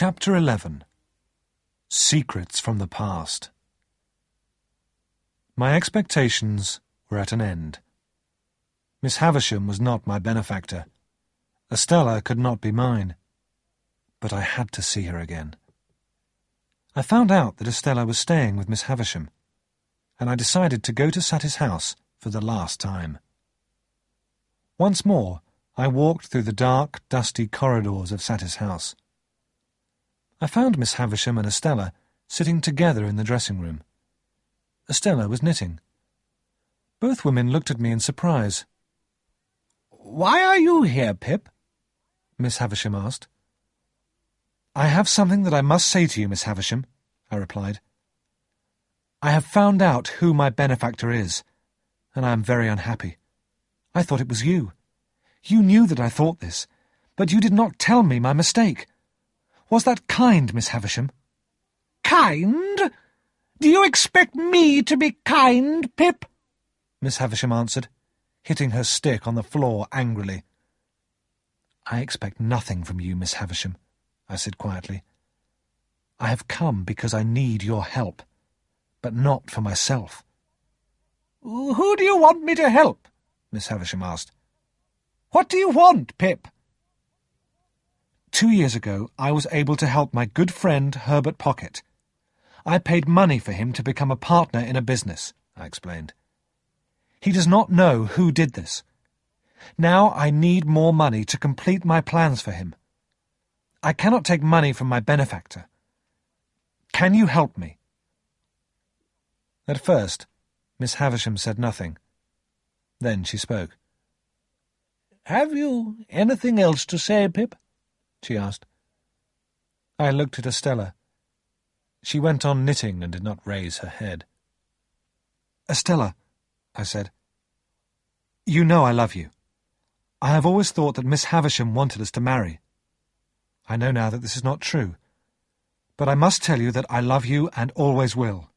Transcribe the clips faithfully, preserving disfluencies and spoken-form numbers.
Chapter eleven. Secrets from the Past. My expectations were at an end. Miss Havisham was not my benefactor. Estella could not be mine. But I had to see her again. I found out that Estella was staying with Miss Havisham, and I decided to go to Sattie's house for the last time. Once more, I walked through the dark, dusty corridors of Sattie's house. I found Miss Havisham and Estella sitting together in the dressing room. Estella was knitting. Both women looked at me in surprise. "Why are you here, Pip?" Miss Havisham asked. "I have something that I must say to you, Miss Havisham," I replied. "I have found out who my benefactor is, and I am very unhappy. I thought it was you. You knew that I thought this, but you did not tell me my mistake. Was that kind, Miss Havisham?" "Kind? Do you expect me to be kind, Pip?" Miss Havisham answered, hitting her stick on the floor angrily. "I expect nothing from you, Miss Havisham," I said quietly. "I have come because I need your help, but not for myself." "Who do you want me to help?" Miss Havisham asked. "What do you want, Pip?" Two years ago, I was able to help my good friend Herbert Pocket. I paid money for him to become a partner in a business, I explained. He does not know who did this. Now I need more money to complete my plans for him. I cannot take money from my benefactor. Can you help me? At first, Miss Havisham said nothing. Then she spoke. "Have you anything else to say, Pip?" she asked. I looked at Estella. She went on knitting and did not raise her head. "Estella," I said, "you know I love you. I have always thought that Miss Havisham wanted us to marry. I know now that this is not true, but I must tell you that I love you and always will."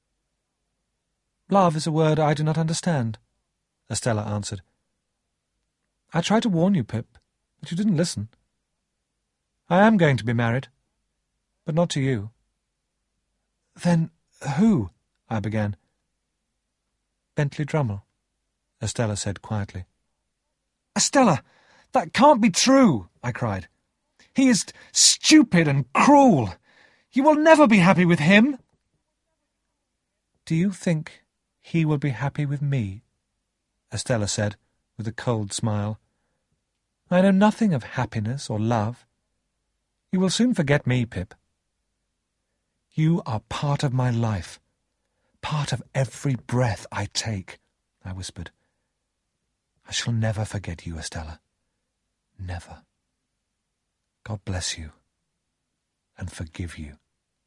"Love is a word I do not understand," Estella answered. "I tried to warn you, Pip, but you didn't listen. I am going to be married, but not to you." "Then who?" I began. "Bentley Drummle," Estella said quietly. "Estella, that can't be true," I cried. "He is stupid and cruel. You will never be happy with him." "Do you think he will be happy with me?" Estella said, with a cold smile. "I know nothing of happiness or love. You will soon forget me, Pip." "You are part of my life, part of every breath I take," I whispered. "I shall never forget you, Estella. Never. God bless you, and forgive you."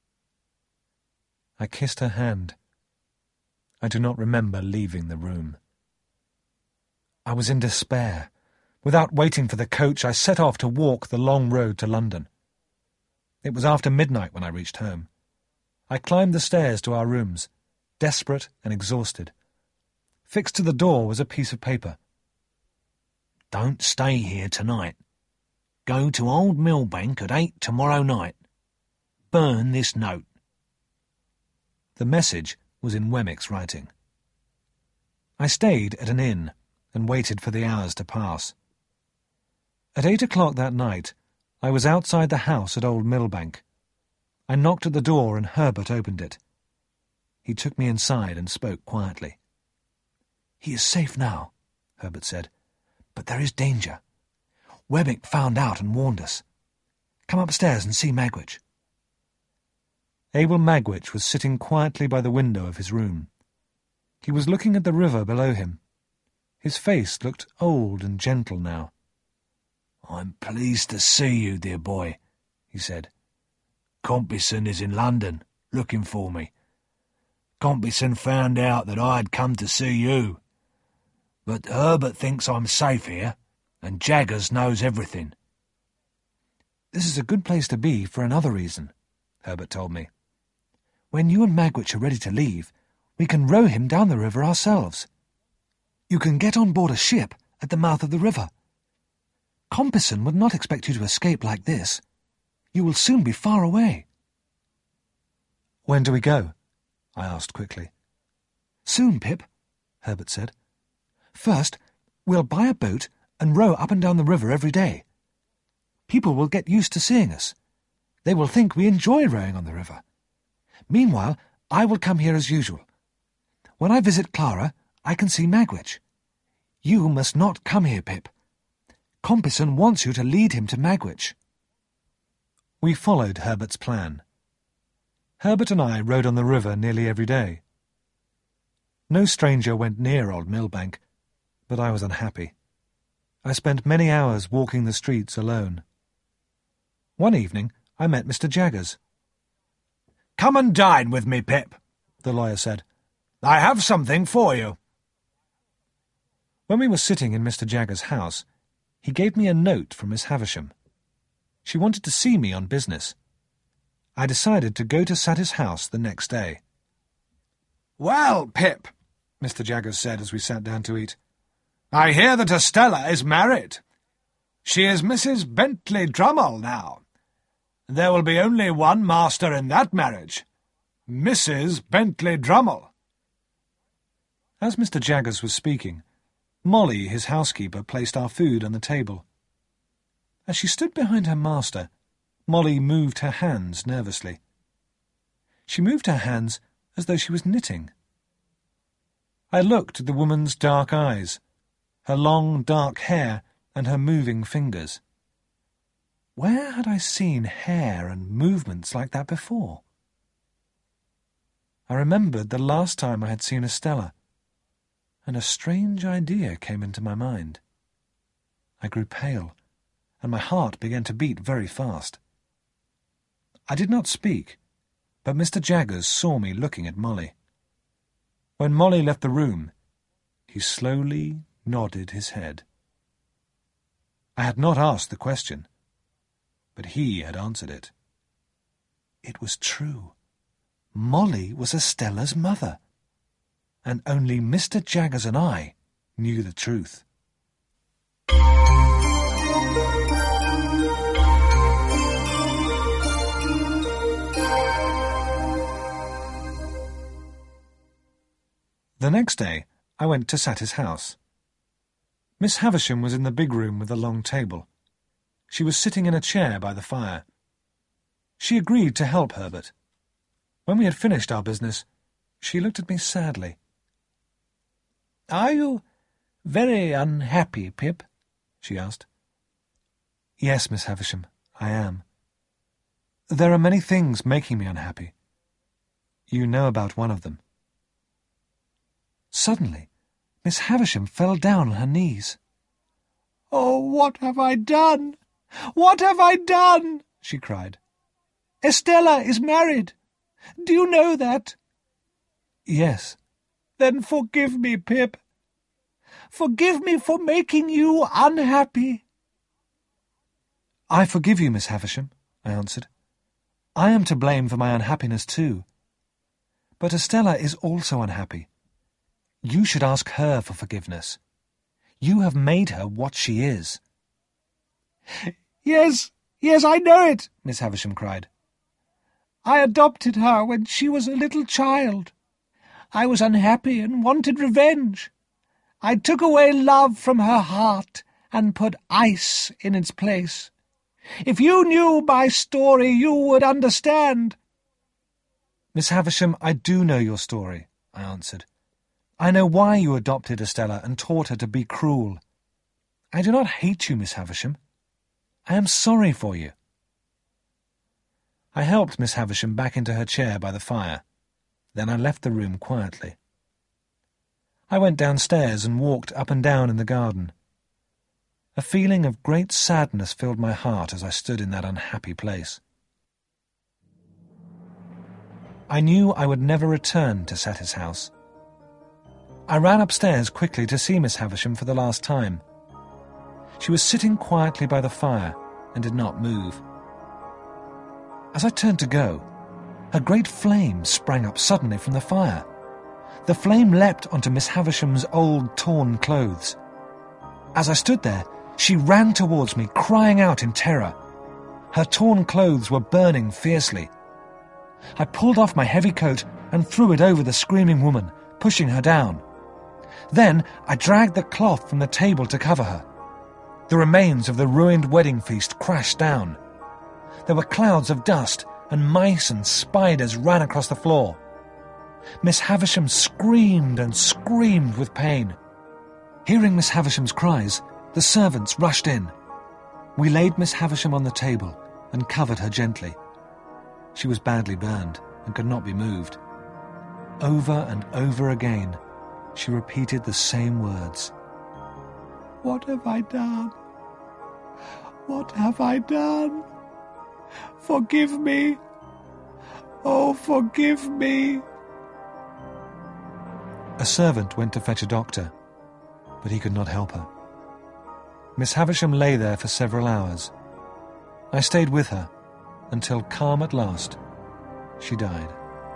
I kissed her hand. I do not remember leaving the room. I was in despair. Without waiting for the coach, I set off to walk the long road to London. It was after midnight when I reached home. I climbed the stairs to our rooms, desperate and exhausted. Fixed to the door was a piece of paper. "Don't stay here tonight. Go to Old Millbank at eight tomorrow night. Burn this note." The message was in Wemmick's writing. I stayed at an inn and waited for the hours to pass. At eight o'clock that night, I was outside the house at Old Millbank. I knocked at the door and Herbert opened it. He took me inside and spoke quietly. "He is safe now," Herbert said, "but there is danger. Wemmick found out and warned us. Come upstairs and see Magwitch." Abel Magwitch was sitting quietly by the window of his room. He was looking at the river below him. His face looked old and gentle now. "I'm pleased to see you, dear boy," he said. "Compeyson is in London, looking for me. Compeyson found out that I had come to see you. But Herbert thinks I'm safe here, and Jaggers knows everything." "This is a good place to be for another reason," Herbert told me. "When you and Magwitch are ready to leave, we can row him down the river ourselves. You can get on board a ship at the mouth of the river. Compeyson would not expect you to escape like this. You will soon be far away." "When do we go?" I asked quickly. "Soon, Pip," Herbert said. "First, we'll buy a boat and row up and down the river every day. People will get used to seeing us. They will think we enjoy rowing on the river. Meanwhile, I will come here as usual. When I visit Clara, I can see Magwitch. You must not come here, Pip. Compeyson wants you to lead him to Magwitch." We followed Herbert's plan. Herbert and I rowed on the river nearly every day. No stranger went near Old Millbank, but I was unhappy. I spent many hours walking the streets alone. One evening I met Mister Jaggers. "Come and dine with me, Pip," the lawyer said. "I have something for you." When we were sitting in Mister Jaggers' house, he gave me a note from Miss Havisham. She wanted to see me on business. I decided to go to Satis house the next day. "Well, Pip," Mister Jaggers said as we sat down to eat, "I hear that Estella is married. She is Missus Bentley Drummle now. There will be only one master in that marriage, Missus Bentley Drummle." As Mister Jaggers was speaking, Molly, his housekeeper, placed our food on the table. As she stood behind her master, Molly moved her hands nervously. She moved her hands as though she was knitting. I looked at the woman's dark eyes, her long dark hair and her moving fingers. Where had I seen hair and movements like that before? I remembered the last time I had seen Estella, and a strange idea came into my mind. I grew pale, and my heart began to beat very fast. I did not speak, but Mister Jaggers saw me looking at Molly. When Molly left the room, he slowly nodded his head. I had not asked the question, but he had answered it. It was true. Molly was Estella's mother, and only Mister Jaggers and I knew the truth. The next day I went to Satis house. Miss Havisham was in the big room with the long table. She was sitting in a chair by the fire. She agreed to help Herbert. When we had finished our business, she looked at me sadly. "Are you very unhappy, Pip?" she asked. "Yes, Miss Havisham, I am. There are many things making me unhappy. You know about one of them." Suddenly, Miss Havisham fell down on her knees. "Oh, what have I done? What have I done?" she cried. "Estella is married. Do you know that?" "Yes." "Then forgive me, Pip. Forgive me for making you unhappy." "I forgive you, Miss Havisham," I answered. "I am to blame for my unhappiness too. But Estella is also unhappy. You should ask her for forgiveness. You have made her what she is." "Yes, yes, I know it," Miss Havisham cried. "I adopted her when she was a little child. I was unhappy and wanted revenge. I took away love from her heart and put ice in its place. If you knew my story, you would understand." "Miss Havisham, I do know your story," I answered. "I know why you adopted Estella and taught her to be cruel. I do not hate you, Miss Havisham. I am sorry for you." I helped Miss Havisham back into her chair by the fire. Then I left the room quietly. I went downstairs and walked up and down in the garden. A feeling of great sadness filled my heart as I stood in that unhappy place. I knew I would never return to Satis house. I ran upstairs quickly to see Miss Havisham for the last time. She was sitting quietly by the fire and did not move. As I turned to go, a great flame sprang up suddenly from the fire. The flame leapt onto Miss Havisham's old, torn clothes. As I stood there, she ran towards me, crying out in terror. Her torn clothes were burning fiercely. I pulled off my heavy coat and threw it over the screaming woman, pushing her down. Then I dragged the cloth from the table to cover her. The remains of the ruined wedding feast crashed down. There were clouds of dust, and mice and spiders ran across the floor. Miss Havisham screamed and screamed with pain. Hearing Miss Havisham's cries, the servants rushed in. We laid Miss Havisham on the table and covered her gently. She was badly burned and could not be moved. Over and over again, she repeated the same words. "What have I done? What have I done? Forgive me! Oh, forgive me!" A servant went to fetch a doctor, but he could not help her. Miss Havisham lay there for several hours. I stayed with her until, calm at last, she died.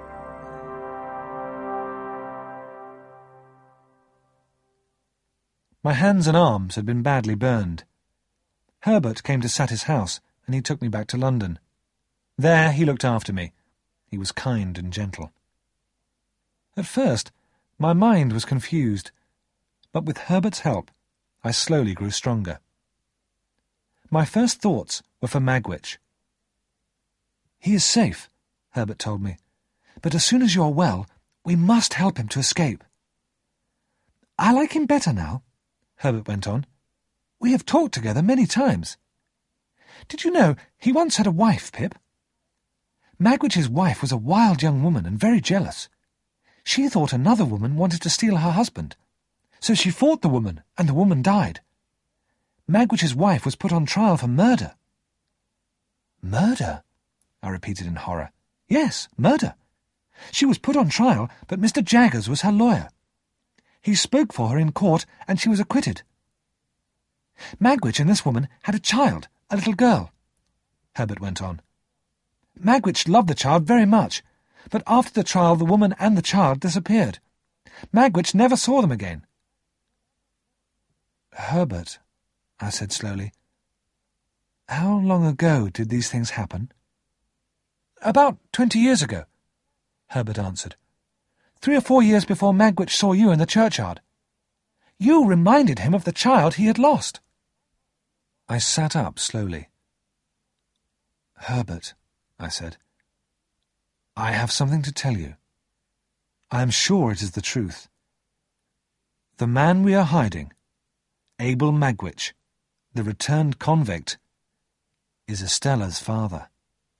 My hands and arms had been badly burned. Herbert came to Satis house, and he took me back to London. There he looked after me. He was kind and gentle. At first, my mind was confused, but with Herbert's help, I slowly grew stronger. My first thoughts were for Magwitch. "He is safe," Herbert told me, "but as soon as you are well, we must help him to escape." "I like him better now," Herbert went on. "We have talked together many times. Did you know he once had a wife, Pip? Magwitch's wife was a wild young woman and very jealous. She thought another woman wanted to steal her husband, so she fought the woman, and the woman died. Magwitch's wife was put on trial for murder." "Murder?" I repeated in horror. "Yes, murder. She was put on trial, but Mister Jaggers was her lawyer. He spoke for her in court, and she was acquitted. Magwitch and this woman had a child, a little girl," Herbert went on. "Magwitch loved the child very much, but after the trial the woman and the child disappeared. Magwitch never saw them again." "Herbert," I said slowly, "how long ago did these things happen?" "About twenty years ago," Herbert answered. "Three or four years before Magwitch saw you in the churchyard. You reminded him of the child he had lost." I sat up slowly. "Herbert," I said, "I have something to tell you. I am sure it is the truth. The man we are hiding, Abel Magwitch, the returned convict, is Estella's father."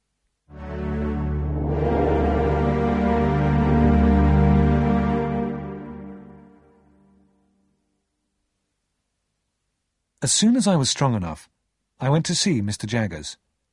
As soon as I was strong enough, I went to see Mister Jaggers.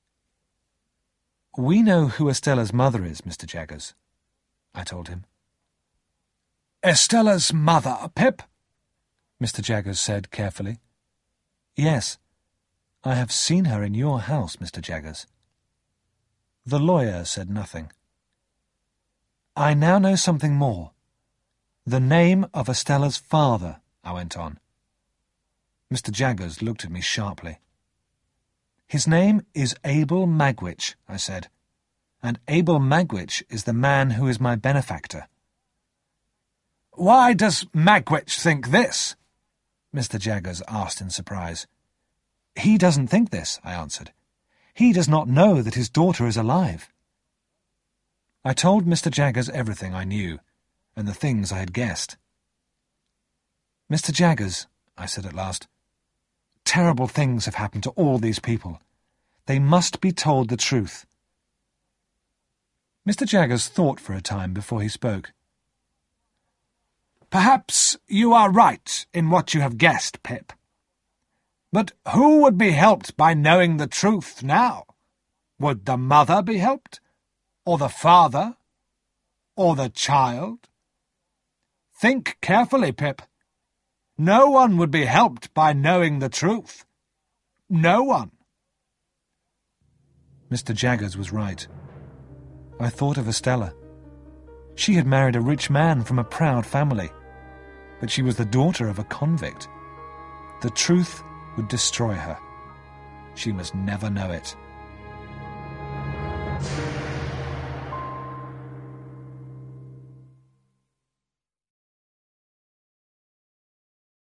"We know who Estella's mother is, Mister Jaggers," I told him. "Estella's mother, Pip?" Mister Jaggers said carefully. "Yes, I have seen her in your house, Mister Jaggers." The lawyer said nothing. "I now know something more. The name of Estella's father," I went on. Mister Jaggers looked at me sharply. "His name is Abel Magwitch," I said, "and Abel Magwitch is the man who is my benefactor." "Why does Magwitch think this?" Mister Jaggers asked in surprise. "He doesn't think this," I answered. "He does not know that his daughter is alive." I told Mister Jaggers everything I knew, and the things I had guessed. "Mister Jaggers," I said at last, "terrible things have happened to all these people. They must be told the truth." Mister Jaggers thought for a time before he spoke. "Perhaps you are right in what you have guessed, Pip. But who would be helped by knowing the truth now? Would the mother be helped? Or the father? Or the child? Think carefully, Pip. No one would be helped by knowing the truth. No one." Mister Jaggers was right. I thought of Estella. She had married a rich man from a proud family, but she was the daughter of a convict. The truth would destroy her. She must never know it.